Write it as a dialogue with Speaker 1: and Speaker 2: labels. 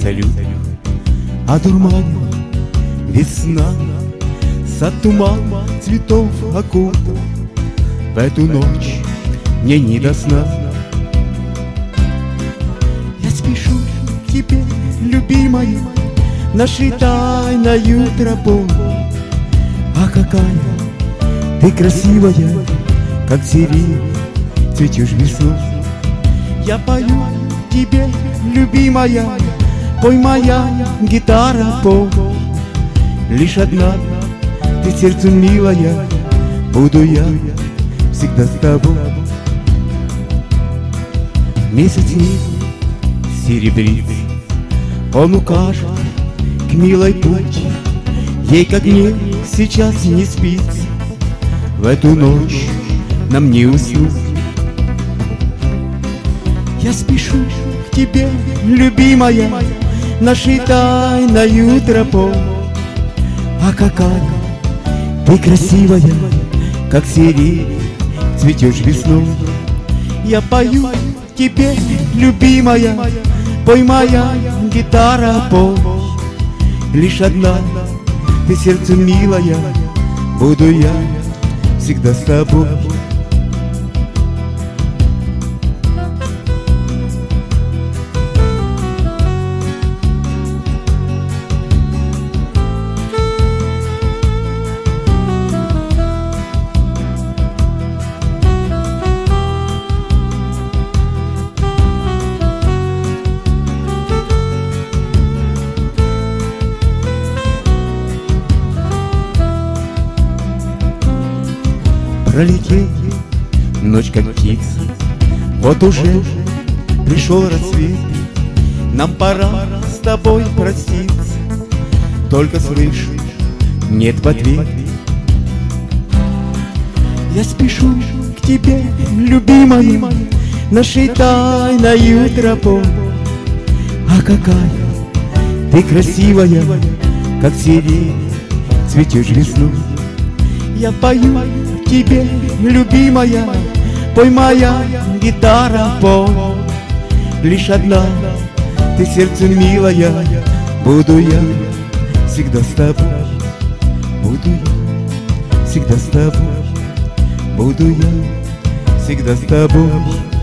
Speaker 1: салют, одурманила весна. Сад туман цветов окутал, в эту ночь мне не до сна. Я спешу к тебе, любимая, нашей тайною тропой. А какая ты красивая, как сирень, цветешь весной. Я пою тебе, любимая, пой моя гитара, пой. Лишь одна ты сердцу милая, буду я всегда с тобой. Месяц не серебрит, он укажет к милой путь. Ей, как мне, сейчас не спится, в эту ночь нам не уснуть. Я спешу к тебе, любимая, нашей тайною тропой. А какая ты красивая, как сирень, цветешь весной. Я пою тебе, любимая, пой моя гитара, пой. Лишь одна ты сердцу милая, буду я всегда с тобой. Пролетела ночь, как птица, вот уже пришел рассвет. Нам пора с тобой проститься, только слышу, нет в ответ. Я спешу к тебе, любимая, нашей тайною тропой. А какая ты красивая, как сирень, цветешь весной. Я пою тебе, любимая, пой моя гитара, пой. Лишь одна ты сердцу милая, буду я всегда с тобой. Буду я всегда с тобой, буду я всегда с тобой.